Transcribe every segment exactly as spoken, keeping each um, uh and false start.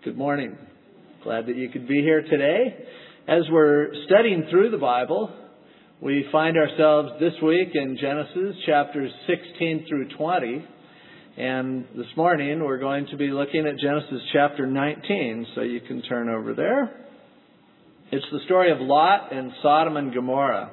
Good morning. Glad that you could be here today. As we're studying through the Bible, we find ourselves this week in Genesis chapters sixteen through twenty. And this morning we're going to be looking at Genesis chapter nineteen, so you can turn over there. It's the story of Lot and Sodom and Gomorrah.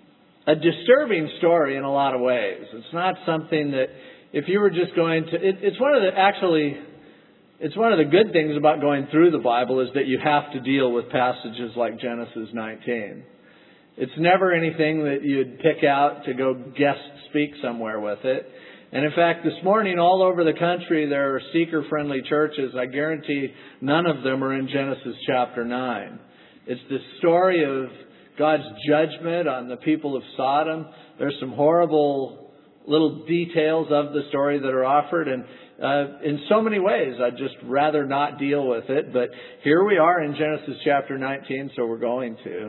A disturbing story in a lot of ways. It's not something that if you were just going to... It, it's one of the... Actually, it's one of the good things about going through the Bible is that you have to deal with passages like Genesis nineteen. It's never anything that you'd pick out to go guest speak somewhere with it. And in fact, this morning all over the country there are seeker-friendly churches. I guarantee none of them are in Genesis chapter nine. It's the story of God's judgment on the people of Sodom. There's some horrible little details of the story that are offered, and uh, in so many ways I'd just rather not deal with it. But here we are in Genesis chapter nineteen, so we're going to.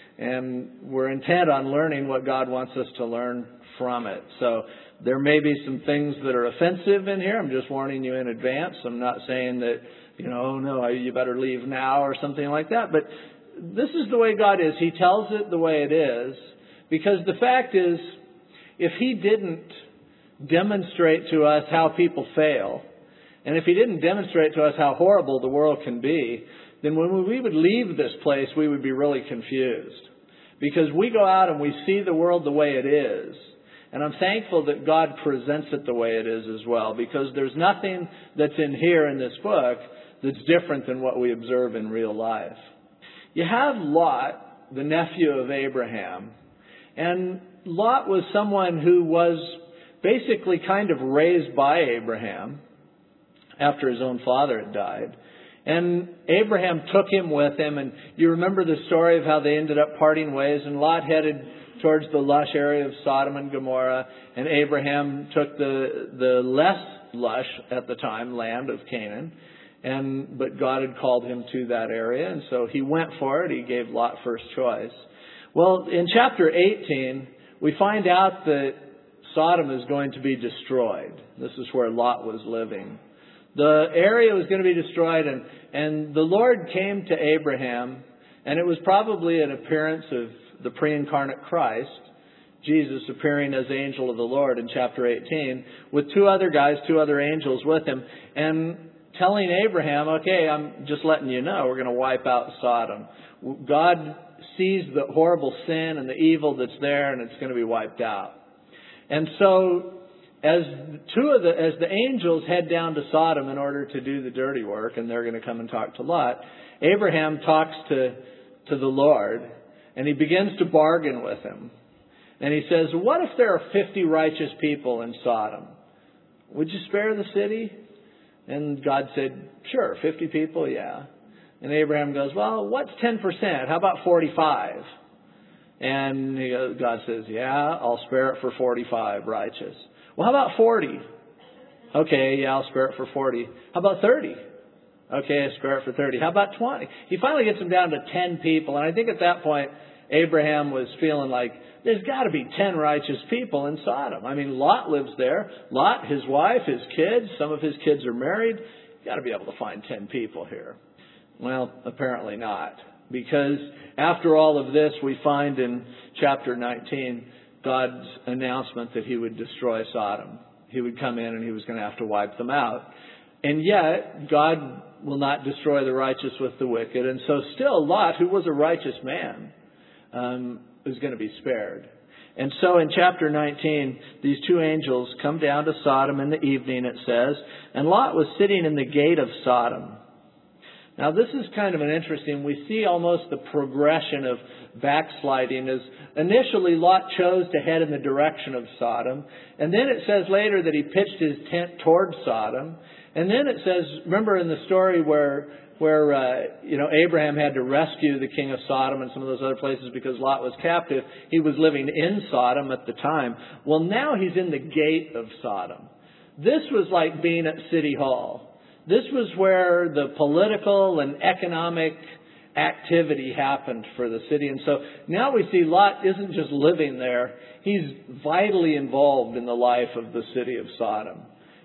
And we're intent on learning what God wants us to learn from it. So there may be some things that are offensive in here. I'm just warning you in advance. I'm not saying that, you know, oh no, you better leave now or something like that. But this is the way God is. He tells it the way it is. Because the fact is, if He didn't demonstrate to us how people fail, and if He didn't demonstrate to us how horrible the world can be, then when we would leave this place, we would be really confused. Because we go out and we see the world the way it is. And I'm thankful that God presents it the way it is as well. Because there's nothing that's in here in this book that's different than what we observe in real life. You have Lot, the nephew of Abraham. And Lot was someone who was basically kind of raised by Abraham after his own father had died. And Abraham took him with him. And you remember the story of how they ended up parting ways. And Lot headed towards the lush area of Sodom and Gomorrah. And Abraham took the, the less lush at the time land of Canaan. And but God had called him to that area. And so he went for it. He gave Lot first choice. Well, in chapter eighteen, we find out that Sodom is going to be destroyed. This is where Lot was living. The area was going to be destroyed, and, and the Lord came to Abraham, and it was probably an appearance of the pre-incarnate Christ, Jesus appearing as angel of the Lord in chapter eighteen, with two other guys, two other angels with him, and telling Abraham, okay, I'm just letting you know, we're going to wipe out Sodom. God sees the horrible sin and the evil that's there, and it's going to be wiped out. And so, as two of the as the angels head down to Sodom in order to do the dirty work, and they're going to come and talk to Lot, Abraham talks to to the Lord, and he begins to bargain with him. And he says, what if there are fifty righteous people in Sodom? Would you spare the city? And God said, sure, fifty people, yeah. And Abraham goes, well, what's ten percent? How about forty-five? And he goes, God says, yeah, I'll spare it for forty-five righteous. Well, how about forty? Okay, yeah, I'll spare it for forty. How about thirty? Okay, I'll spare it for thirty. How about twenty? He finally gets them down to ten people. And I think at that point, Abraham was feeling like, there's got to be ten righteous people in Sodom. I mean, Lot lives there. Lot, his wife, his kids, some of his kids are married. You've got to be able to find ten people here. Well, apparently not. Because after all of this, we find in chapter nineteen, God's announcement that He would destroy Sodom. He would come in and He was going to have to wipe them out. And yet, God will not destroy the righteous with the wicked. And so still, Lot, who was a righteous man, um, is going to be spared. And so in chapter nineteen, these two angels come down to Sodom in the evening, it says, and Lot was sitting in the gate of Sodom. Now this is kind of an interesting, we see almost the progression of backsliding as initially Lot chose to head in the direction of Sodom. And then it says later that he pitched his tent toward Sodom. And then it says, remember in the story where, where uh, you know, Abraham had to rescue the king of Sodom and some of those other places because Lot was captive. He was living in Sodom at the time. Well, now he's in the gate of Sodom. This was like being at City Hall. This was where the political and economic activity happened for the city. And so now we see Lot isn't just living there. He's vitally involved in the life of the city of Sodom.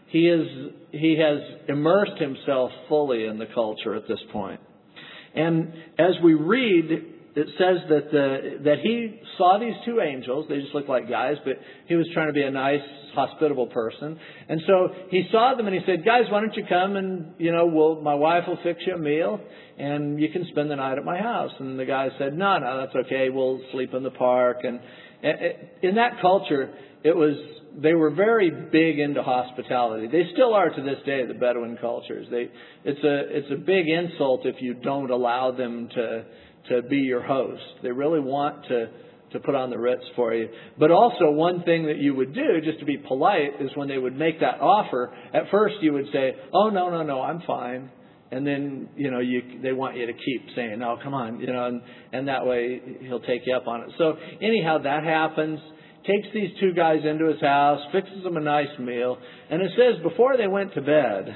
He is, he has immersed himself fully in the culture at this point. And as we read, it says that the, that he saw these two angels. They just looked like guys, but he was trying to be a nice, hospitable person. And so he saw them and he said, guys, why don't you come and, you know, we'll, my wife will fix you a meal and you can spend the night at my house. And the guys said, no, no, that's okay. We'll sleep in the park. And in that culture, it was, they were very big into hospitality. They still are to this day, the Bedouin cultures. They, it's a, it's a big insult if you don't allow them to, to be your host. They really want to, to put on the Ritz for you. But also one thing that you would do, just to be polite, is when they would make that offer, at first you would say, oh, no, no, no, I'm fine. And then, you know, you, they want you to keep saying, oh, come on, you know, and, and that way he'll take you up on it. So anyhow, that happens. Takes these two guys into his house, fixes them a nice meal. And it says before they went to bed,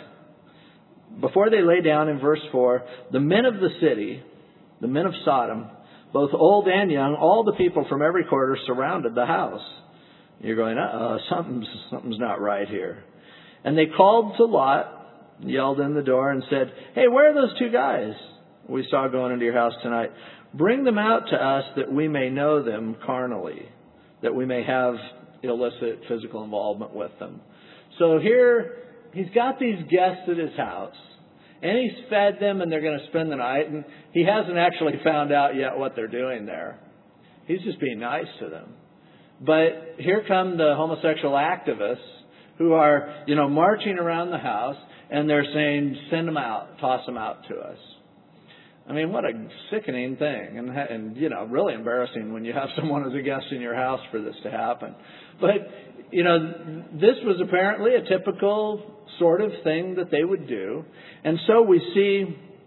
before they lay down in verse four, the men of the city, the men of Sodom, both old and young, all the people from every quarter surrounded the house. You're going, uh-oh, something's, something's not right here. And they called to Lot, yelled in the door and said, hey, where are those two guys we saw going into your house tonight? Bring them out to us that we may know them carnally, that we may have illicit physical involvement with them. So here, he's got these guests at his house, and he's fed them, and they're going to spend the night, and he hasn't actually found out yet what they're doing there. He's just being nice to them. But here come the homosexual activists who are, you know, marching around the house, and they're saying, send them out, toss them out to us. I mean, what a sickening thing, and, and, you know, really embarrassing when you have someone as a guest in your house for this to happen. But, you know, this was apparently a typical sort of thing that they would do. And so we see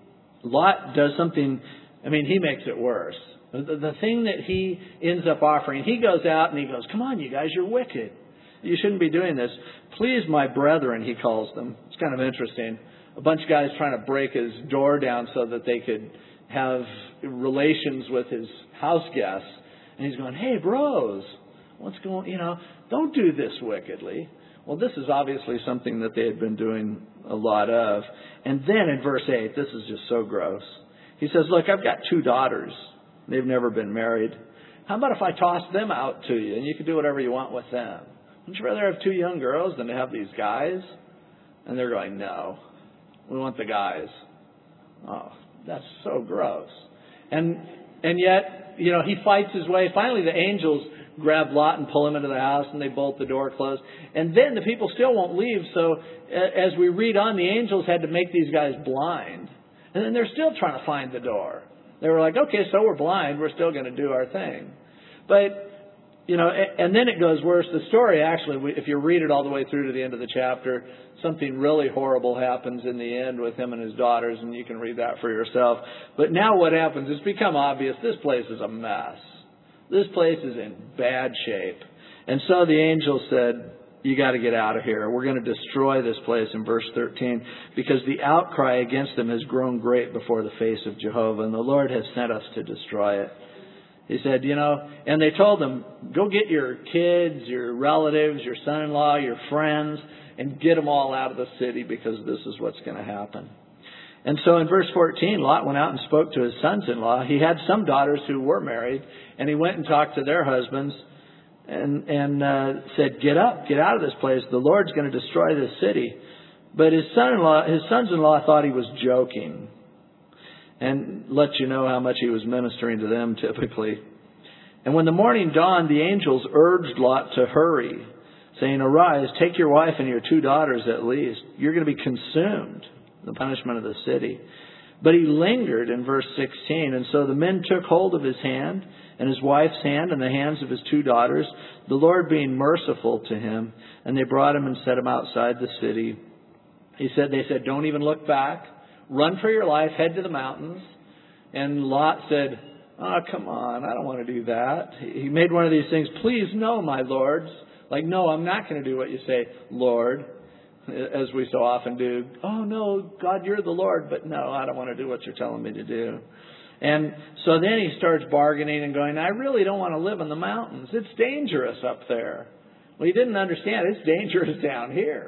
Lot does something, I mean, he makes it worse. The, the thing that he ends up offering, he goes out and he goes, come on, you guys, you're wicked. You shouldn't be doing this. Please, my brethren, he calls them. It's kind of interesting. A bunch of guys trying to break his door down so that they could have relations with his house guests. And he's going, hey, bros, what's going, you know, don't do this wickedly. Well, this is obviously something that they had been doing a lot of. And then in verse eight, this is just so gross. He says, look, I've got two daughters. They've never been married. How about if I toss them out to you and you can do whatever you want with them? Wouldn't you rather have two young girls than to have these guys? And they're going, no. We want the guys. Oh, that's so gross. And and yet, you know, he fights his way. Finally, the angels grab Lot and pull him into the house, and they bolt the door closed. And then the people still won't leave. So as we read on, the angels had to make these guys blind. And then they're still trying to find the door. They were like, okay, so we're blind. We're still going to do our thing. But, you know, and then it goes worse. The story actually, if you read it all the way through to the end of the chapter, something really horrible happens in the end with him and his daughters, and you can read that for yourself. But now what happens, it's become obvious this place is a mess. This place is in bad shape. And so the angel said, you got to get out of here. We're going to destroy this place in verse thirteen because the outcry against them has grown great before the face of Jehovah, and the Lord has sent us to destroy it. He said, you know, and they told him, go get your kids, your relatives, your son-in-law, your friends, and get them all out of the city because this is what's going to happen. And so in verse fourteen, Lot went out and spoke to his sons-in-law. He had some daughters who were married, and he went and talked to their husbands and, and uh, said, get up, get out of this place. The Lord's going to destroy this city. But his son-in-law, his sons-in-law thought he was joking, and let you know how much he was ministering to them typically. And when the morning dawned, the angels urged Lot to hurry, saying, arise, take your wife and your two daughters at least. You're going to be consumed, the punishment of the city. But he lingered in verse sixteen. And so the men took hold of his hand and his wife's hand and the hands of his two daughters, the Lord being merciful to him. And they brought him and set him outside the city. He said, they said, don't even look back. Run for your life. Head to the mountains. And Lot said, oh, come on. I don't want to do that. He made one of these things. Please, no, my lords. Like, no, I'm not going to do what you say, Lord, as we so often do. Oh, no, God, you're the Lord. But no, I don't want to do what you're telling me to do. And so then he starts bargaining and going, I really don't want to live in the mountains. It's dangerous up there. Well, he didn't understand. It's dangerous down here.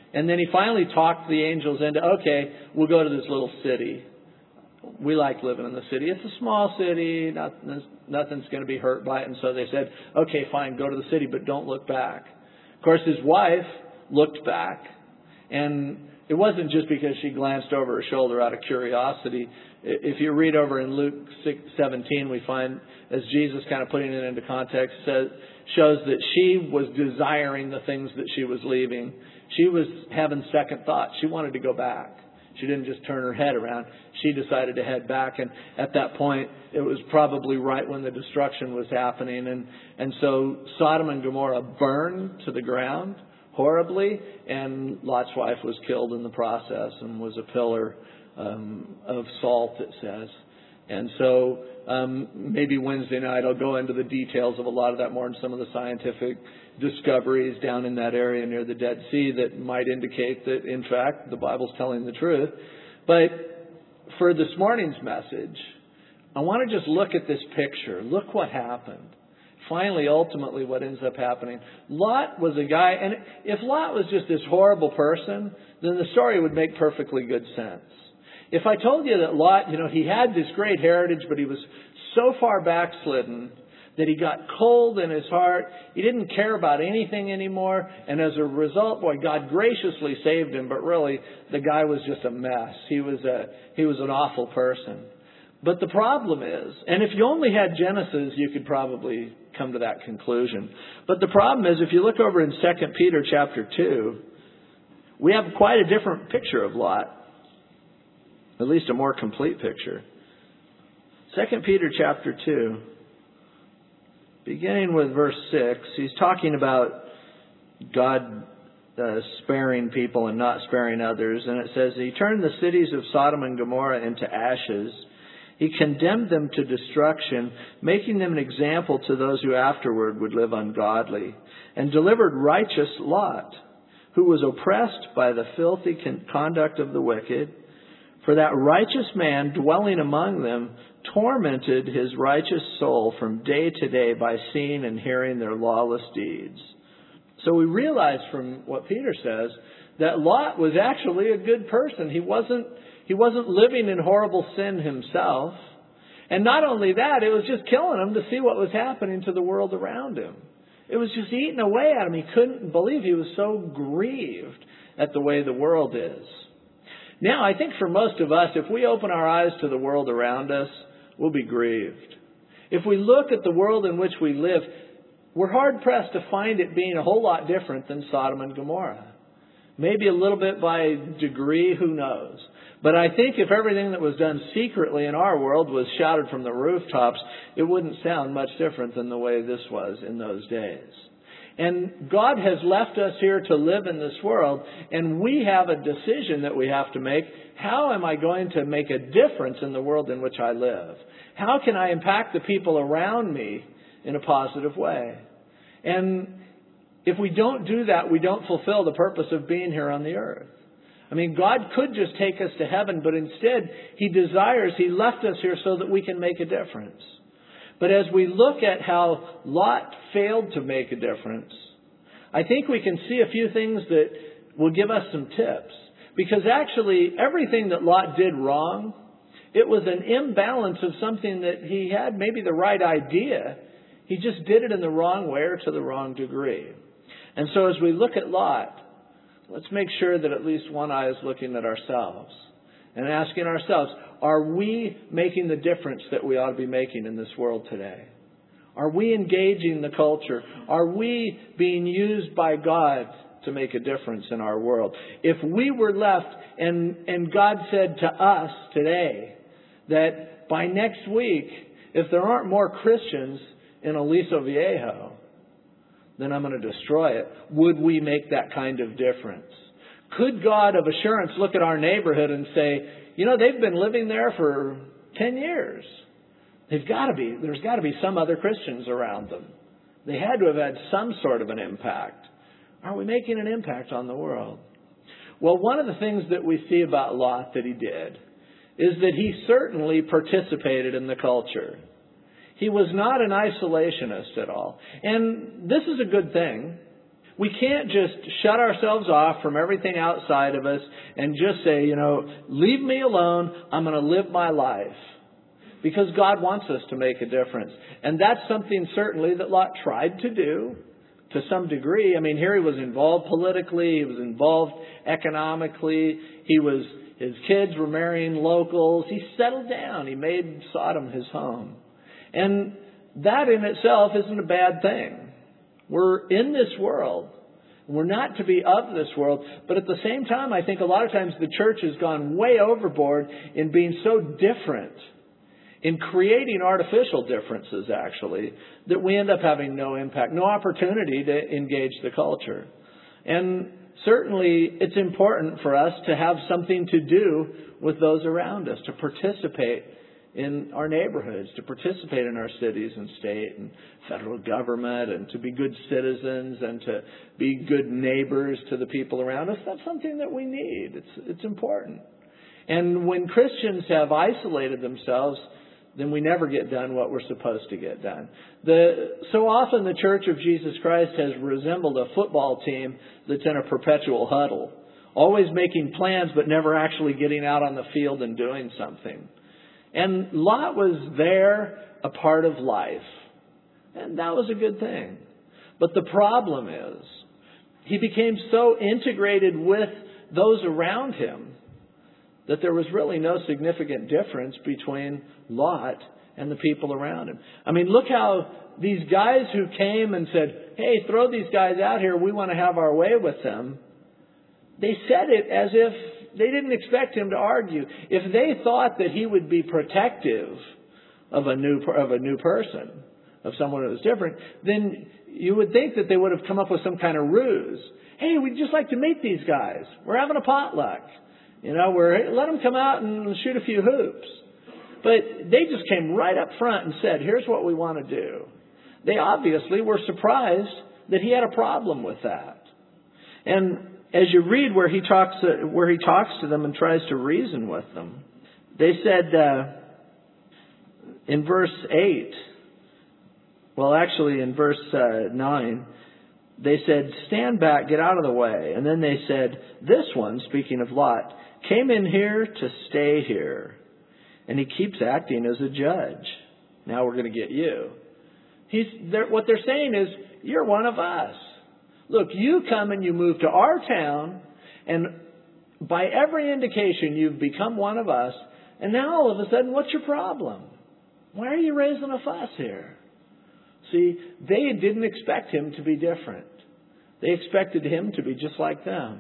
And then he finally talked the angels into, okay, we'll go to this little city. We like living in the city. It's a small city. Nothing's, nothing's going to be hurt by it. And so they said, okay, fine, go to the city, but don't look back. Of course, his wife looked back. And it wasn't just because she glanced over her shoulder out of curiosity. If you read over in Luke six seventeen, we find, as Jesus kind of putting it into context, says, shows that she was desiring the things that she was leaving. She was having second thoughts. She wanted to go back. She didn't just turn her head around. She decided to head back. And at that point, it was probably right when the destruction was happening. And, and so Sodom and Gomorrah burned to the ground horribly. And Lot's wife was killed in the process and was a pillar um, of salt, it says. And so um, maybe Wednesday night I'll go into the details of a lot of that more, and some of the scientific discoveries down in that area near the Dead Sea that might indicate that, in fact, the Bible's telling the truth. But for this morning's message, I want to just look at this picture. Look what happened. Finally, ultimately, what ends up happening. Lot was a guy, and if Lot was just this horrible person, then the story would make perfectly good sense. If I told you that Lot, you know, he had this great heritage, but he was so far backslidden that he got cold in his heart, he didn't care about anything anymore, and as a result, boy, God graciously saved him, but really, the guy was just a mess. He was a, he was an awful person. But the problem is, and if you only had Genesis, you could probably come to that conclusion. But the problem is, if you look over in Second Peter chapter two, we have quite a different picture of Lot. At least a more complete picture. Second Peter chapter two, beginning with verse six, he's talking about God uh, sparing people and not sparing others. And it says, He turned the cities of Sodom and Gomorrah into ashes. He condemned them to destruction, making them an example to those who afterward would live ungodly, and delivered righteous Lot, who was oppressed by the filthy conduct of the wicked. For that righteous man dwelling among them tormented his righteous soul from day to day by seeing and hearing their lawless deeds. So we realize from what Peter says that Lot was actually a good person. He wasn't, he wasn't living in horrible sin himself. And not only that, it was just killing him to see what was happening to the world around him. It was just eating away at him. He couldn't believe, he was so grieved at the way the world is. Now, I think for most of us, if we open our eyes to the world around us, we'll be grieved. If we look at the world in which we live, we're hard-pressed to find it being a whole lot different than Sodom and Gomorrah. Maybe a little bit by degree, who knows. But I think if everything that was done secretly in our world was shouted from the rooftops, it wouldn't sound much different than the way this was in those days. And God has left us here to live in this world, and we have a decision that we have to make. How am I going to make a difference in the world in which I live? How can I impact the people around me in a positive way? And if we don't do that, we don't fulfill the purpose of being here on the earth. I mean, God could just take us to heaven, but instead, He desires, He left us here so that we can make a difference. But as we look at how Lot failed to make a difference, I think we can see a few things that will give us some tips. Because actually, everything that Lot did wrong, it was an imbalance of something that he had maybe the right idea. He just did it in the wrong way or to the wrong degree. And so as we look at Lot, let's make sure that at least one eye is looking at ourselves and asking ourselves, are we making the difference that we ought to be making in this world today? Are we engaging the culture? Are we being used by God to make a difference in our world? If we were left and, and God said to us today that by next week, if there aren't more Christians in Aliso Viejo, then I'm going to destroy it. Would we make that kind of difference? Could God of assurance look at our neighborhood and say, you know, they've been living there for ten years. They've got to be, there's got to be some other Christians around them. They had to have had some sort of an impact. Are we making an impact on the world? Well, one of the things that we see about Lot that he did is that he certainly participated in the culture. He was not an isolationist at all. And this is a good thing. We can't just shut ourselves off from everything outside of us and just say, you know, leave me alone. I'm going to live my life. Because God wants us to make a difference. And that's something certainly that Lot tried to do to some degree. I mean, here he was involved politically. He was involved economically. He was, his kids were marrying locals. He settled down. He made Sodom his home. And that in itself isn't a bad thing. We're in this world. We're not to be of this world. But at the same time, I think a lot of times the church has gone way overboard in being so different, in creating artificial differences, actually, that we end up having no impact, no opportunity to engage the culture. And certainly it's important for us to have something to do with those around us, to participate in our neighborhoods, to participate in our cities and state and federal government, and to be good citizens and to be good neighbors to the people around us. That's something that we need. It's, it's important. And when Christians have isolated themselves, then we never get done what we're supposed to get done. The, so often the Church of Jesus Christ has resembled a football team that's in a perpetual huddle, always making plans but never actually getting out on the field and doing something. And Lot was there, a part of life. And that was a good thing. But the problem is, he became so integrated with those around him that there was really no significant difference between Lot and the people around him. I mean, look how these guys who came and said, hey, throw these guys out here, we want to have our way with them. They said it as if they didn't expect him to argue. If they thought that he would be protective of a new of a new person, of someone who was different, then you would think that they would have come up with some kind of ruse. Hey, we'd just like to meet these guys. We're having a potluck. You know, we're let them come out and shoot a few hoops. But they just came right up front and said, here's what we want to do. They obviously were surprised that he had a problem with that. And as you read where he talks, uh, where he talks to them and tries to reason with them, they said uh, in verse eight, well, actually in verse uh, nine, they said, stand back, get out of the way. And then they said, this one, speaking of Lot, came in here to stay here. And he keeps acting as a judge. Now we're going to get you. He's, they're, what they're saying is, you're one of us. Look, you come and you move to our town, and by every indication you've become one of us, and now all of a sudden, what's your problem? Why are you raising a fuss here? See, they didn't expect him to be different. They expected him to be just like them.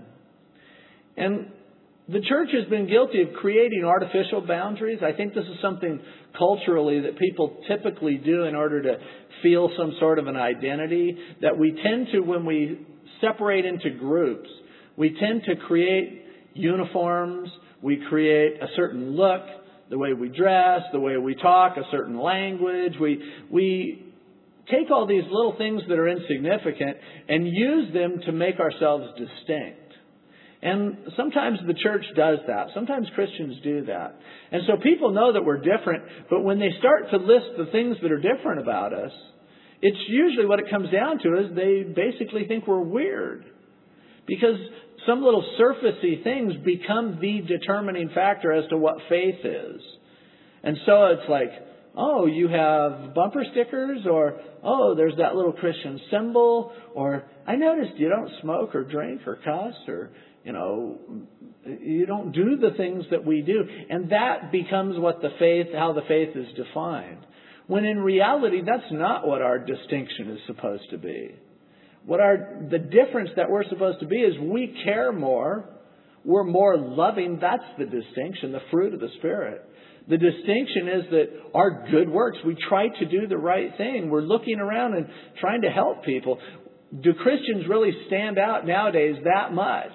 And the church has been guilty of creating artificial boundaries. I think this is something culturally that people typically do in order to feel some sort of an identity, that we tend to, when we separate into groups, we tend to create uniforms, we create a certain look, the way we dress, the way we talk, a certain language. We, we take all these little things that are insignificant and use them to make ourselves distinct. And sometimes the church does that. Sometimes Christians do that. And so people know that we're different, but when they start to list the things that are different about us, it's usually what it comes down to is they basically think we're weird. Because some little surfacey things become the determining factor as to what faith is. And so it's like, oh, you have bumper stickers, or, oh, there's that little Christian symbol, or I noticed you don't smoke or drink or cuss, or, you know, you don't do the things that we do. And that becomes what the faith, how the faith is defined. When in reality, that's not what our distinction is supposed to be. What our, the difference that we're supposed to be is we care more, we're more loving. That's the distinction, the fruit of the Spirit. The distinction is that our good works, we try to do the right thing. We're looking around and trying to help people. Do Christians really stand out nowadays that much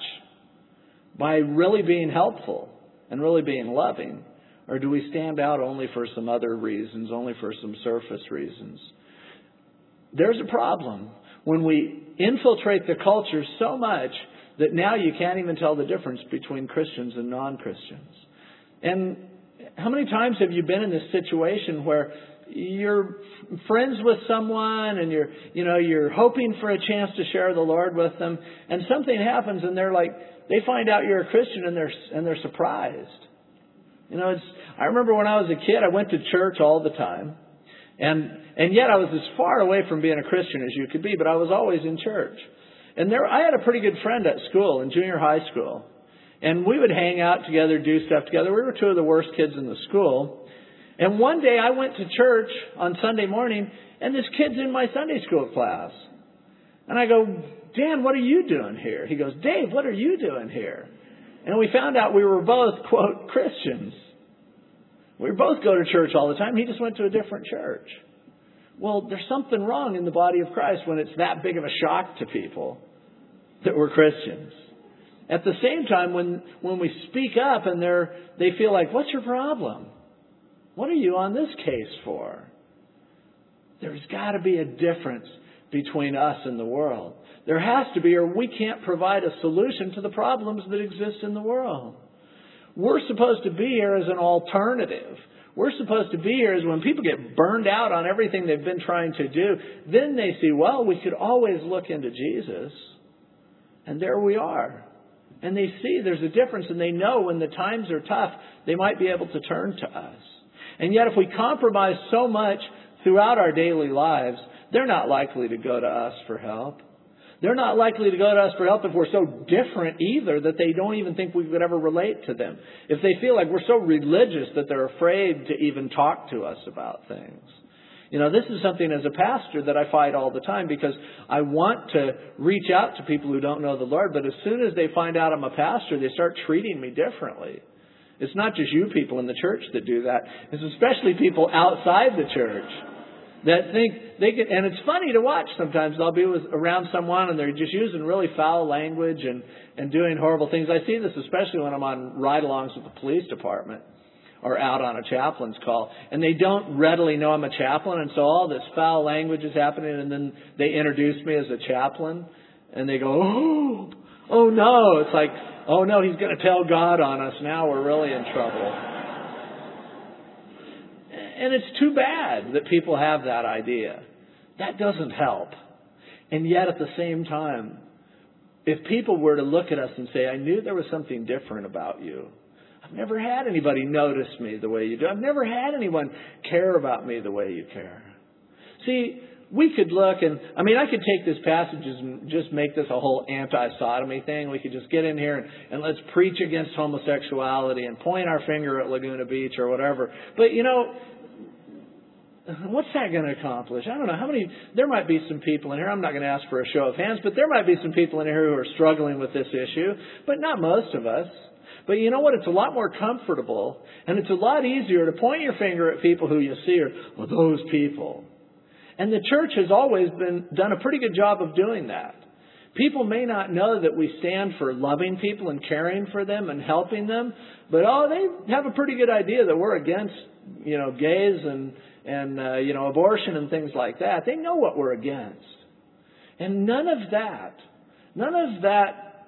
by really being helpful and really being loving? Or do we stand out only for some other reasons, only for some surface reasons? There's a problem when we infiltrate the culture so much that now you can't even tell the difference between Christians and non-Christians. And how many times have you been in this situation where you're friends with someone and you're, you know, you're hoping for a chance to share the Lord with them, and something happens and they're like, they find out you're a Christian and they're, and they're surprised. You know, it's, I remember when I was a kid, I went to church all the time. And, and yet I was as far away from being a Christian as you could be, but I was always in church. And there, I had a pretty good friend at school, in junior high school. And we would hang out together, do stuff together. We were two of the worst kids in the school. And one day I went to church on Sunday morning, and this kid's in my Sunday school class. And I go, Dan, what are you doing here? He goes, Dave, what are you doing here? And we found out we were both, quote, Christians. We both go to church all the time. He just went to a different church. Well, there's something wrong in the body of Christ when it's that big of a shock to people that we're Christians. At the same time, when, when we speak up and they're, they feel like, what's your problem? What are you on this case for? There's got to be a difference between us and the world. There has to be, or we can't provide a solution to the problems that exist in the world. We're supposed to be here as an alternative. We're supposed to be here as when people get burned out on everything they've been trying to do, then they see, well, we could always look into Jesus. And there we are. And they see there's a difference, and they know when the times are tough, they might be able to turn to us. And yet if we compromise so much throughout our daily lives, they're not likely to go to us for help. They're not likely to go to us for help if we're so different either that they don't even think we could ever relate to them. If they feel like we're so religious that they're afraid to even talk to us about things. You know, this is something as a pastor that I fight all the time, because I want to reach out to people who don't know the Lord, but as soon as they find out I'm a pastor, they start treating me differently. It's not just you people in the church that do that. It's especially people outside the church that think they can, and it's funny to watch sometimes. I'll be with, around someone and they're just using really foul language and, and doing horrible things. I see this especially when I'm on ride-alongs with the police department or out on a chaplain's call. And they don't readily know I'm a chaplain, and so all this foul language is happening, and then they introduce me as a chaplain, and they go, oh, oh no. It's like, oh no, he's going to tell God on us now. We're really in trouble. And it's too bad that people have that idea. That doesn't help. And yet at the same time, if people were to look at us and say, I knew there was something different about you. I've never had anybody notice me the way you do. I've never had anyone care about me the way you care. See, we could look and, I mean, I could take this passage and just make this a whole anti-sodomy thing. We could just get in here and, and let's preach against homosexuality and point our finger at Laguna Beach or whatever. But, you know, what's that going to accomplish? I don't know. How many, there might be some people in here, I'm not going to ask for a show of hands, but there might be some people in here who are struggling with this issue, but not most of us. But you know what? It's a lot more comfortable, and it's a lot easier to point your finger at people who you see are, well, those people. And the church has always been done a pretty good job of doing that. People may not know that we stand for loving people and caring for them and helping them, but oh, they have a pretty good idea that we're against, you know, gays and and uh, you know, abortion and things like that. They know what we're against. And none of that, none of that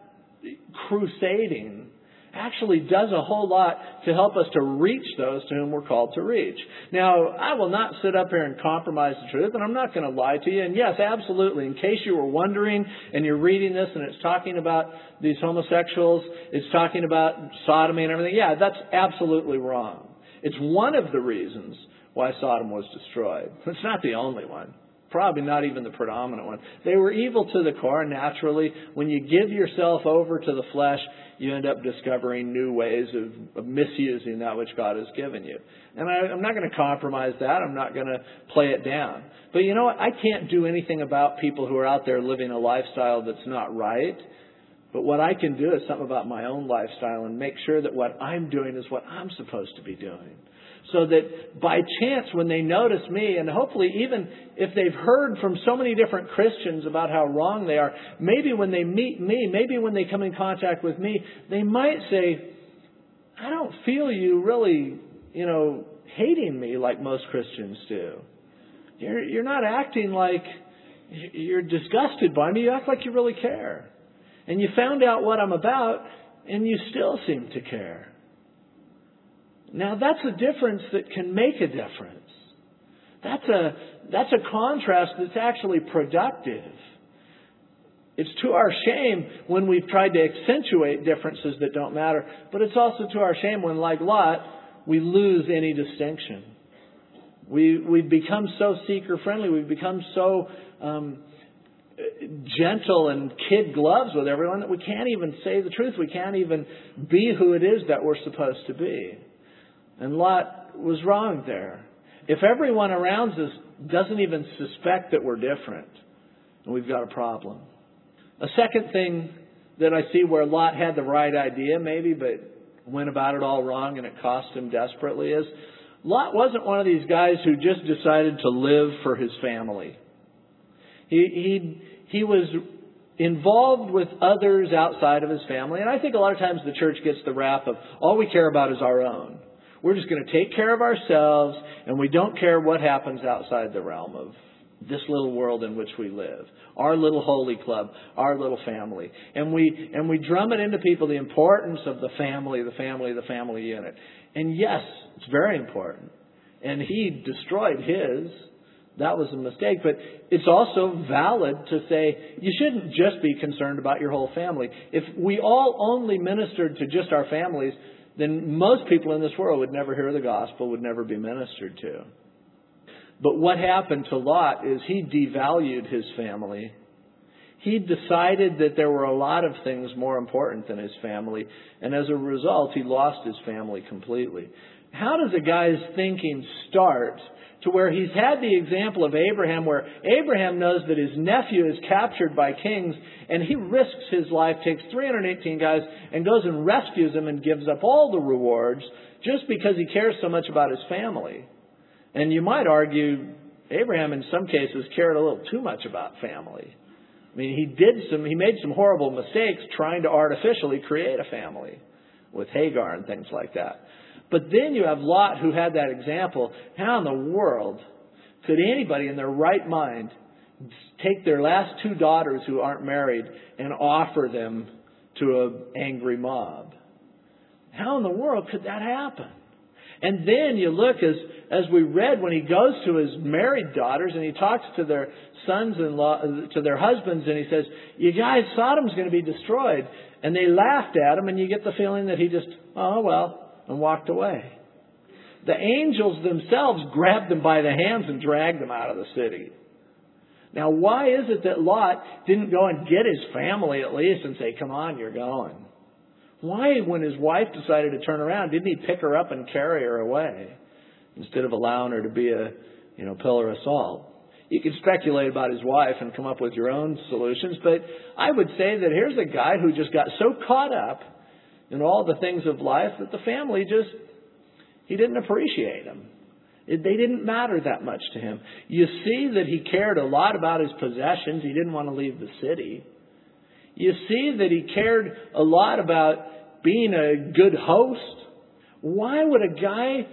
crusading actually does a whole lot to help us to reach those to whom we're called to reach. Now, I will not sit up here and compromise the truth, and I'm not going to lie to you. And yes, absolutely, in case you were wondering and you're reading this and it's talking about these homosexuals, it's talking about sodomy and everything, yeah, that's absolutely wrong. It's one of the reasons why Sodom was destroyed. It's not the only one. Probably not even the predominant one. They were evil to the core, and naturally, when you give yourself over to the flesh, you end up discovering new ways of, of misusing that which God has given you. And I, I'm not going to compromise that. I'm not going to play it down. But you know what? I can't do anything about people who are out there living a lifestyle that's not right. But what I can do is something about my own lifestyle and make sure that what I'm doing is what I'm supposed to be doing. So that by chance, when they notice me, and hopefully even if they've heard from so many different Christians about how wrong they are, maybe when they meet me, maybe when they come in contact with me, they might say, I don't feel you really, you know, hating me like most Christians do. You're, you're not acting like you're disgusted by me. You act like you really care. And you found out what I'm about, and you still seem to care. Now, that's a difference that can make a difference. That's a, that's a contrast that's actually productive. It's to our shame when we've tried to accentuate differences that don't matter, but it's also to our shame when, like Lot, we lose any distinction. We, we've become so seeker-friendly. We've become so um, gentle and kid gloves with everyone that we can't even say the truth. We can't even be who it is that we're supposed to be. And Lot was wrong there. If everyone around us doesn't even suspect that we're different, we've got a problem. A second thing that I see where Lot had the right idea maybe, but went about it all wrong and it cost him desperately, is Lot wasn't one of these guys who just decided to live for his family. He, he, he was involved with others outside of his family. And I think a lot of times the church gets the rap of all we care about is our own. We're just going to take care of ourselves and we don't care what happens outside the realm of this little world in which we live. Our little holy club, our little family. And we, and we drum it into people the importance of the family, the family, the family unit. And yes, it's very important. And he destroyed his. That was a mistake. But it's also valid to say you shouldn't just be concerned about your whole family. If we all only ministered to just our families, then most people in this world would never hear the gospel, would never be ministered to. But what happened to Lot is he devalued his family. He decided that there were a lot of things more important than his family. And as a result, he lost his family completely. How does a guy's thinking start to where he's had the example of Abraham, where Abraham knows that his nephew is captured by kings, and he risks his life, takes three hundred eighteen guys, and goes and rescues him and gives up all the rewards just because he cares so much about his family? And you might argue Abraham in some cases cared a little too much about family. I mean, he did some, he made some horrible mistakes trying to artificially create a family with Hagar and things like that. But then you have Lot, who had that example. How in the world could anybody in their right mind take their last two daughters who aren't married and offer them to an angry mob? How in the world could that happen? And then you look, as as we read, when he goes to his married daughters and he talks to their sons-in-law, to their husbands, and he says, you guys, Sodom's going to be destroyed. And they laughed at him, and you get the feeling that he just, oh, well, and walked away. The angels themselves grabbed them by the hands and dragged them out of the city. Now, why is it that Lot didn't go and get his family at least and say, come on, you're going? Why, when his wife decided to turn around, didn't he pick her up and carry her away instead of allowing her to be a, you know, pillar of salt? You can speculate about his wife and come up with your own solutions, but I would say that here's a guy who just got so caught up in all the things of life that the family just, he didn't appreciate them. It, they didn't matter that much to him. You see that he cared a lot about his possessions. He didn't want to leave the city. You see that he cared a lot about being a good host. Why would a guy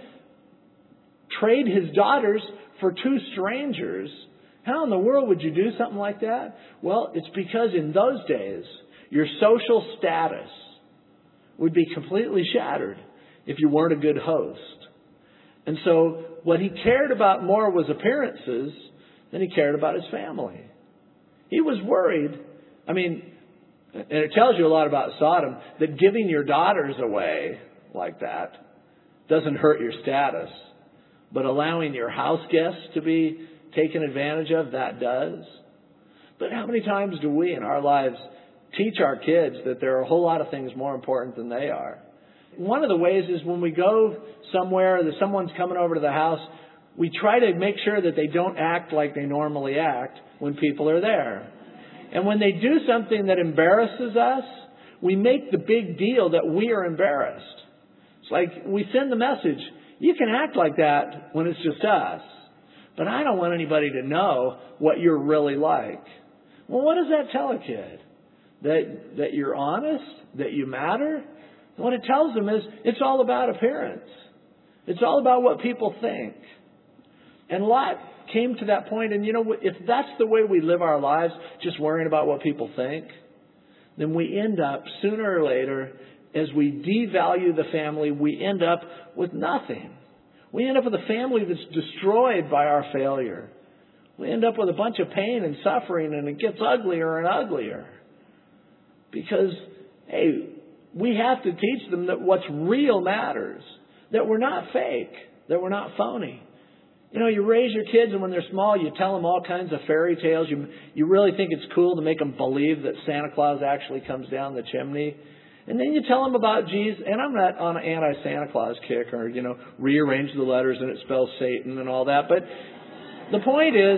trade his daughters for two strangers? How in the world would you do something like that? Well, it's because in those days, your social status would be completely shattered if you weren't a good host. And so what he cared about more was appearances than he cared about his family. He was worried. I mean, and it tells you a lot about Sodom, that giving your daughters away like that doesn't hurt your status. But allowing your house guests to be taken advantage of, that does. But how many times do we in our lives teach our kids that there are a whole lot of things more important than they are? One of the ways is when we go somewhere that someone's coming over to the house, we try to make sure that they don't act like they normally act when people are there. And when they do something that embarrasses us, we make the big deal that we are embarrassed. It's like we send the message, you can act like that when it's just us, but I don't want anybody to know what you're really like. Well, what does that tell a kid? That, that you're honest? That you matter? What it tells them is it's all about appearance. It's all about what people think. And Lot came to that point, and you know, if that's the way we live our lives, just worrying about what people think, then we end up sooner or later, as we devalue the family, we end up with nothing. We end up with a family that's destroyed by our failure. We end up with a bunch of pain and suffering, and it gets uglier and uglier. Because, hey, we have to teach them that what's real matters. That we're not fake. That we're not phony. You know, you raise your kids, and when they're small, you tell them all kinds of fairy tales. You, you really think it's cool to make them believe that Santa Claus actually comes down the chimney. And then you tell them about Jesus. And I'm not on an anti-Santa Claus kick or, you know, rearrange the letters and it spells Satan and all that. But the point is,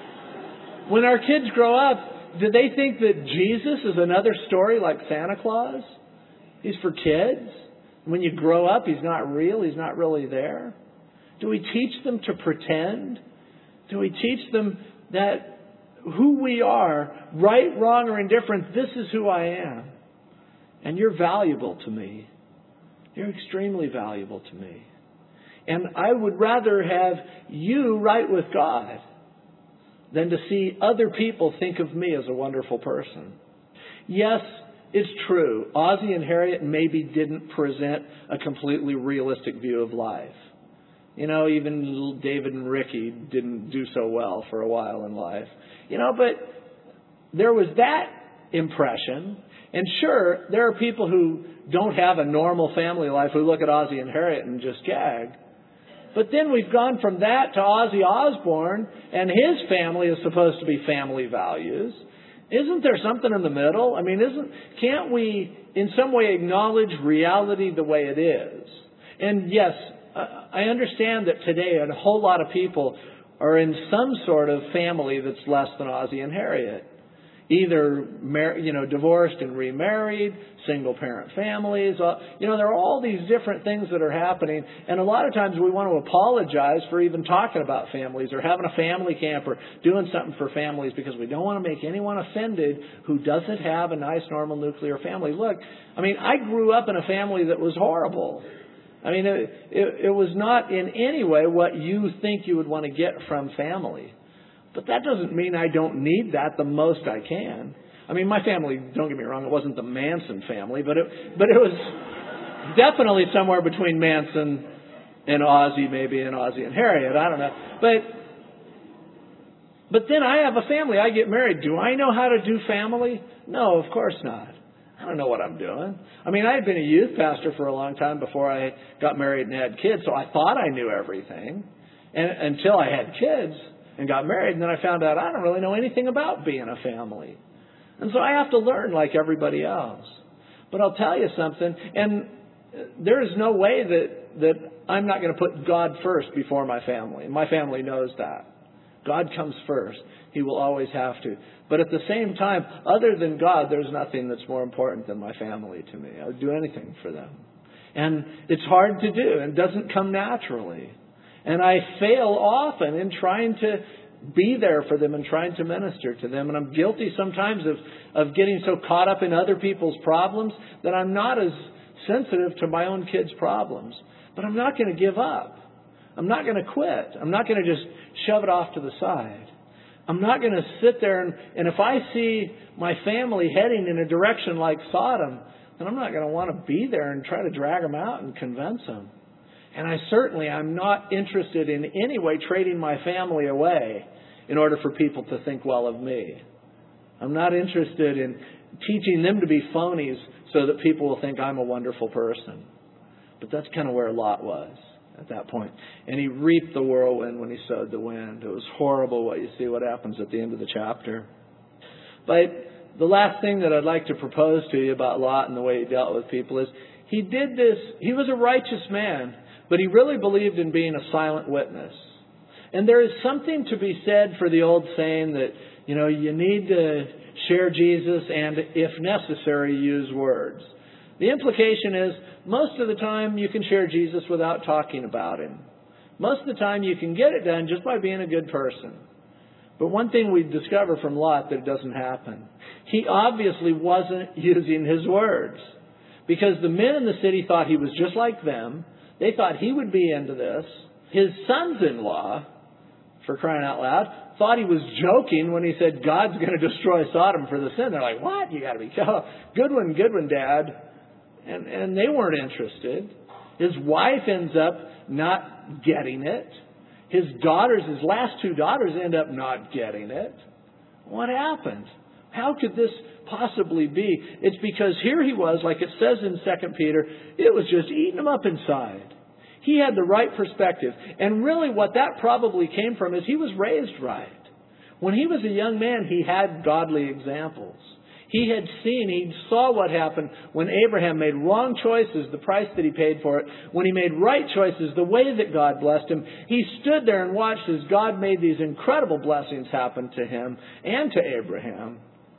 when our kids grow up, do they think that Jesus is another story like Santa Claus? He's for kids. When you grow up, he's not real. He's not really there. Do we teach them to pretend? Do we teach them that who we are, right, wrong, or indifferent, this is who I am. And you're valuable to me. You're extremely valuable to me. And I would rather have you right with God than to see other people think of me as a wonderful person. Yes, it's true. Ozzie and Harriet maybe didn't present a completely realistic view of life. You know, even little David and Ricky didn't do so well for a while in life. You know, but there was that impression. And sure, there are people who don't have a normal family life who look at Ozzie and Harriet and just gag. But then we've gone from that to Ozzy Osbourne, and his family is supposed to be family values. Isn't there something in the middle? I mean, isn't can't we in some way acknowledge reality the way it is? And yes, I understand that today a whole lot of people are in some sort of family that's less than Ozzie and Harriet. Either, mar- you know, divorced and remarried, single-parent families. You know, there are all these different things that are happening. And a lot of times we want to apologize for even talking about families or having a family camp or doing something for families because we don't want to make anyone offended who doesn't have a nice, normal nuclear family. Look, I mean, I grew up in a family that was horrible. I mean, it, it, it was not in any way what you think you would want to get from family. But that doesn't mean I don't need that the most I can. I mean, my family, don't get me wrong, it wasn't the Manson family, but it, but it was definitely somewhere between Manson and Ozzie, maybe, and Ozzie and Harriet. I don't know. But, but then I have a family. I get married. Do I know how to do family? No, of course not. I don't know what I'm doing. I mean, I had been a youth pastor for a long time before I got married and had kids, so I thought I knew everything and, until I had kids and got married, and then I found out I don't really know anything about being a family. And so I have to learn like everybody else. But I'll tell you something, and there is no way that, that I'm not going to put God first before my family. My family knows that. God comes first. He will always have to. But at the same time, other than God, there's nothing that's more important than my family to me. I would do anything for them. And it's hard to do, and it doesn't come naturally. And I fail often in trying to be there for them and trying to minister to them. And I'm guilty sometimes of, of getting so caught up in other people's problems that I'm not as sensitive to my own kids' problems. But I'm not going to give up. I'm not going to quit. I'm not going to just shove it off to the side. I'm not going to sit there and, and if I see my family heading in a direction like Sodom, then I'm not going to want to be there and try to drag them out and convince them. And I certainly, I'm not interested in any way trading my family away in order for people to think well of me. I'm not interested in teaching them to be phonies so that people will think I'm a wonderful person. But that's kind of where Lot was at that point. And he reaped the whirlwind when he sowed the wind. It was horrible what you see what happens at the end of the chapter. But the last thing that I'd like to propose to you about Lot and the way he dealt with people is he did this, he was a righteous man, but he really believed in being a silent witness. And there is something to be said for the old saying that, you know, you need to share Jesus and, if necessary, use words. The implication is most of the time you can share Jesus without talking about him. Most of the time you can get it done just by being a good person. But one thing we discover from Lot that it doesn't happen. He obviously wasn't using his words. Because the men in the city thought he was just like them. They thought he would be into this. His sons-in-law, for crying out loud, thought he was joking when he said God's going to destroy Sodom for the sin. They're like, what? You got to be careful. Good one, good one, Dad. And, and they weren't interested. His wife ends up not getting it. His daughters, his last two daughters end up not getting it. What happened? How could this possibly be? It's because here he was, like it says in Second Peter, it was just eating him up inside. He had the right perspective. And really what that probably came from is he was raised right. When he was a young man, he had godly examples. He had seen, he saw what happened when Abraham made wrong choices, the price that he paid for it. When he made right choices, the way that God blessed him. He stood there and watched as God made these incredible blessings happen to him and to Abraham.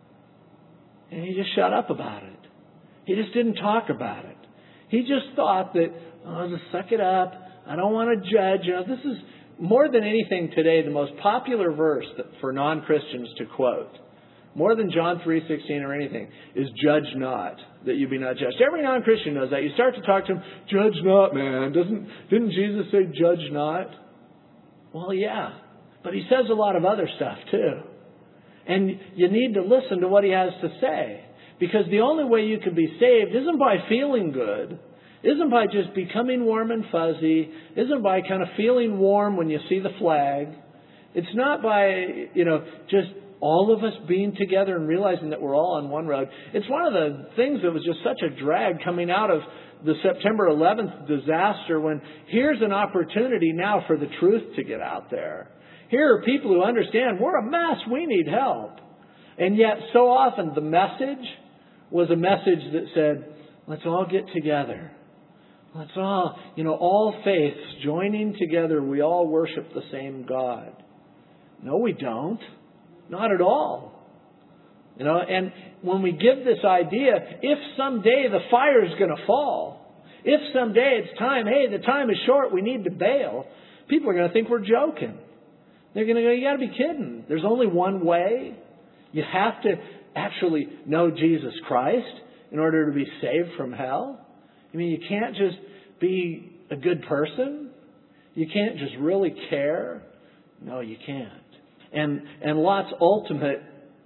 And he just shut up about it. He just didn't talk about it. He just thought that, oh, just suck it up. I don't want to judge. You know, this is more than anything today the most popular verse that, for non-Christians to quote. More than John three sixteen or anything, is judge not, that you be not judged. Every non-Christian knows that. You start to talk to him, judge not, man. Doesn't, didn't Jesus say judge not? Well, yeah. But he says a lot of other stuff too. And you need to listen to what he has to say. Because the only way you can be saved isn't by feeling good. Isn't by just becoming warm and fuzzy. Isn't by kind of feeling warm when you see the flag. It's not by, you know, just all of us being together and realizing that we're all on one road. It's one of the things that was just such a drag coming out of the September eleventh disaster, when here's an opportunity now for the truth to get out there. Here are people who understand we're a mess, we need help. And yet so often the message was a message that said, let's all get together. Let's all, you know, all faiths joining together, we all worship the same God. No, we don't. Not at all. You know, and when we give this idea, if someday the fire is going to fall, if someday it's time, hey, the time is short, we need to bail, people are going to think we're joking. They're going to go, you got to be kidding. There's only one way. You have to actually know Jesus Christ in order to be saved from hell. I mean, you can't just be a good person. You can't just really care. No, you can't. And and Lot's ultimate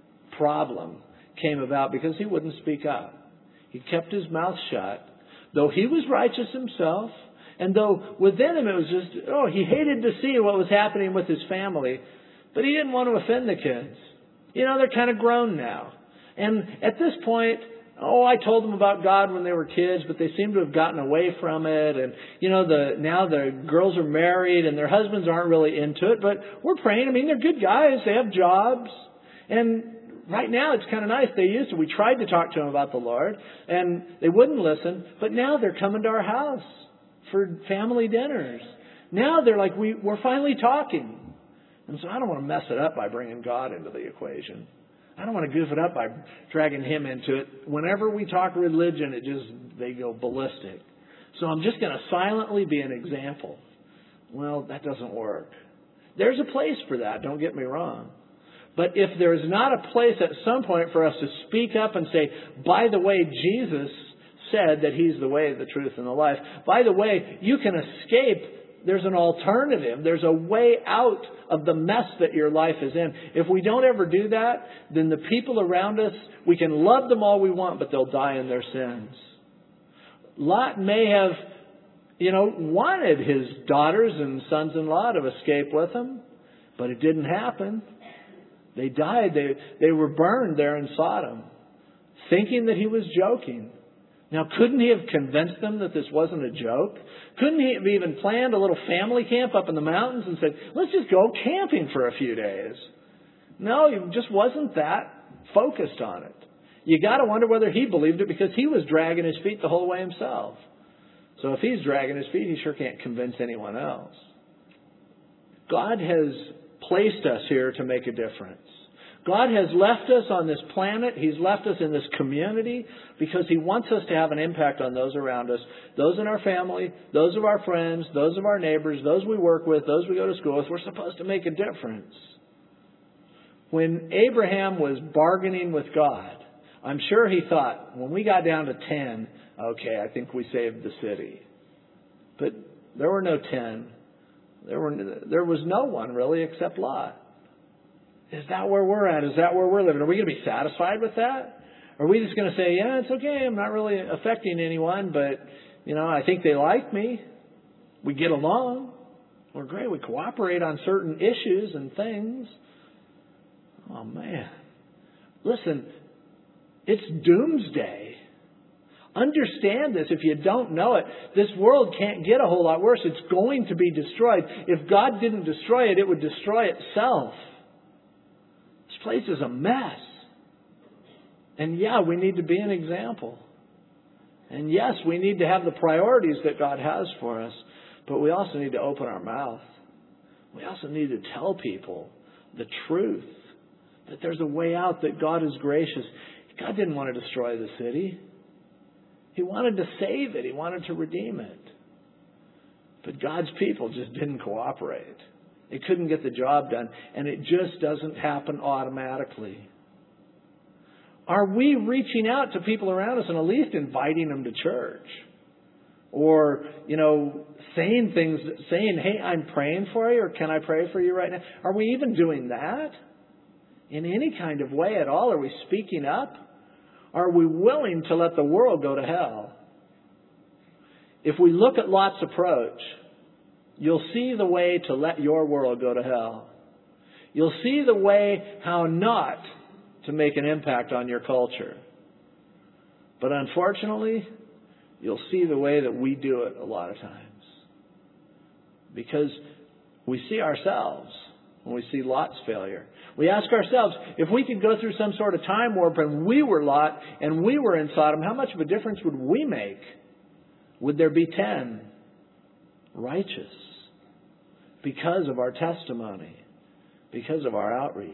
problem came about because he wouldn't speak up. He kept his mouth shut. Though he was righteous himself, and though within him it was just, oh, he hated to see what was happening with his family, but he didn't want to offend the kids. You know, they're kind of grown now. And at this point, oh, I told them about God when they were kids, but they seem to have gotten away from it. And, you know, the now the girls are married and their husbands aren't really into it. But we're praying. I mean, they're good guys. They have jobs. And right now it's kind of nice. They used to. We tried to talk to them about the Lord, and they wouldn't listen. But now they're coming to our house for family dinners. Now they're like, we, we're finally talking. And so I don't want to mess it up by bringing God into the equation. I don't want to goof it up by dragging him into it. Whenever we talk religion, it just, they go ballistic. So I'm just going to silently be an example. Well, that doesn't work. There's a place for that, don't get me wrong. But if there's not a place at some point for us to speak up and say, by the way, Jesus said that he's the way, the truth, and the life. By the way, you can escape. There's an alternative. There's a way out of the mess that your life is in. If we don't ever do that, then the people around us, we can love them all we want, but they'll die in their sins. Lot may have, you know, wanted his daughters and sons-in-law to escape with him, but it didn't happen. They died. They, they were burned there in Sodom, thinking that he was joking. Now, couldn't he have convinced them that this wasn't a joke? Couldn't he have even planned a little family camp up in the mountains and said, let's just go camping for a few days? No, he just wasn't that focused on it. You got to wonder whether he believed it, because he was dragging his feet the whole way himself. So if he's dragging his feet, he sure can't convince anyone else. God has placed us here to make a difference. God has left us on this planet. He's left us in this community because he wants us to have an impact on those around us, those in our family, those of our friends, those of our neighbors, those we work with, those we go to school with. We're supposed to make a difference. When Abraham was bargaining with God, I'm sure he thought, when we got down to ten, okay, I think we saved the city. But there were no ten. There were there was no one really except Lot. Is that where we're at? Is that where we're living? Are we going to be satisfied with that? Are we just going to say, yeah, it's okay, I'm not really affecting anyone, but You know, I think they like me. We get along. We're great. We cooperate on certain issues and things. Oh, man. Listen, it's doomsday. Understand this if you don't know it. This world can't get a whole lot worse. It's going to be destroyed. If God didn't destroy it, it would destroy itself. This place is a mess. And yeah, we need to be an example. And yes, we need to have the priorities that God has for us. But we also need to open our mouth. We also need to tell people the truth. That there's a way out, that God is gracious. God didn't want to destroy the city. He wanted to save it. He wanted to redeem it. But God's people just didn't cooperate. They couldn't get the job done. And it just doesn't happen automatically. Are we reaching out to people around us and at least inviting them to church? Or, you know, saying things, saying, hey, I'm praying for you, or can I pray for you right now? Are we even doing that? In any kind of way at all? Are we speaking up? Are we willing to let the world go to hell? If we look at Lot's approach, you'll see the way to let your world go to hell. You'll see the way how not to make an impact on your culture. But unfortunately, you'll see the way that we do it a lot of times. Because we see ourselves when we see Lot's failure. We ask ourselves, if we could go through some sort of time warp and we were Lot and we were in Sodom, how much of a difference would we make? Would there be ten righteous? Because of our testimony. Because of our outreach.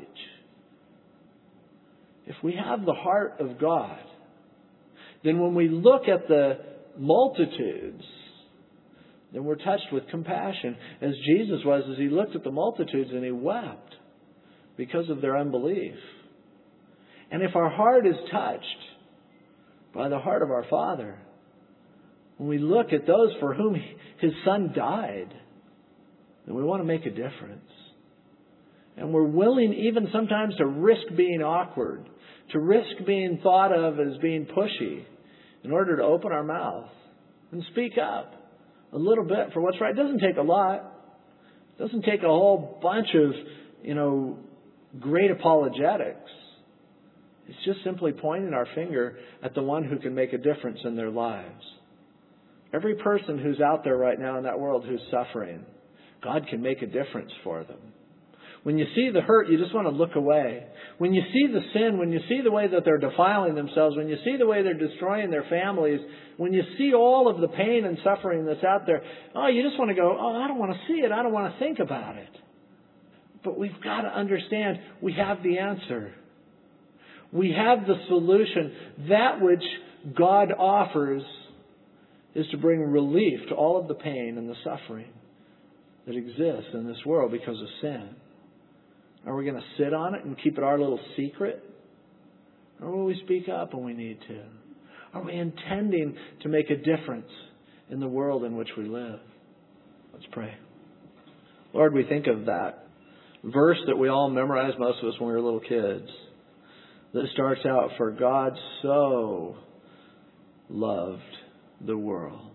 If we have the heart of God, then when we look at the multitudes, then we're touched with compassion, as Jesus was as He looked at the multitudes and He wept because of their unbelief. And if our heart is touched by the heart of our Father, when we look at those for whom His Son died, then we want to make a difference. And we're willing even sometimes to risk being awkward, to risk being thought of as being pushy, in order to open our mouth and speak up a little bit for what's right. It doesn't take a lot. It doesn't take a whole bunch of, you know, great apologetics. It's just simply pointing our finger at the one who can make a difference in their lives. Every person who's out there right now in that world who's suffering, God can make a difference for them. When you see the hurt, you just want to look away. When you see the sin, when you see the way that they're defiling themselves, when you see the way they're destroying their families, when you see all of the pain and suffering that's out there, oh, you just want to go, oh, I don't want to see it. I don't want to think about it. But we've got to understand we have the answer. We have the solution. That which God offers is to bring relief to all of the pain and the suffering that exists in this world because of sin. Are we going to sit on it and keep it our little secret? Or will we speak up when we need to? Are we intending to make a difference in the world in which we live? Let's pray. Lord, we think of that verse that we all memorized, most of us, when we were little kids, that starts out, for God so loved the world.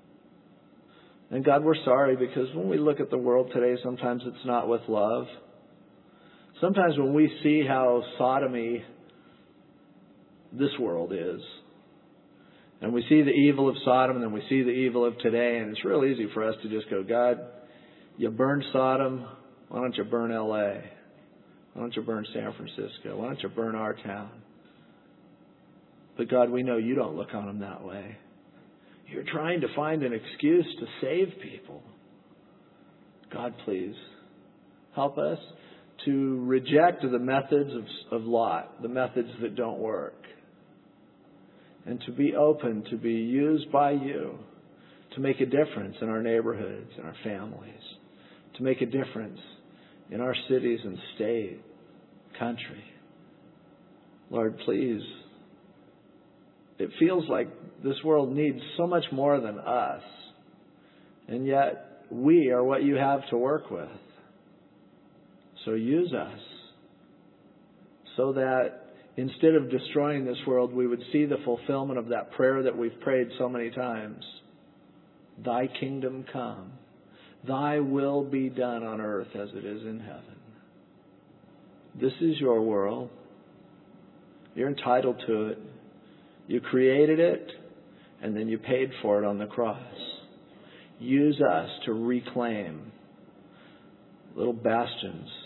And God, we're sorry because when we look at the world today, sometimes it's not with love. Sometimes when we see how sodomy this world is, and we see the evil of Sodom, and then we see the evil of today, and it's real easy for us to just go, God, you burned Sodom, why don't you burn L A? Why don't you burn San Francisco? Why don't you burn our town? But God, we know you don't look on them that way. You're trying to find an excuse to save people. God, please help us to reject the methods of, of Lot, the methods that don't work, and to be open to be used by you to make a difference in our neighborhoods and our families, to make a difference in our cities and state, country. Lord, please. It feels like this world needs so much more than us, and yet we are what you have to work with. So use us so that instead of destroying this world, we would see the fulfillment of that prayer that we've prayed so many times. Thy kingdom come. Thy will be done on earth as it is in heaven. This is your world. You're entitled to it. You created it, and then you paid for it on the cross. Use us to reclaim little bastions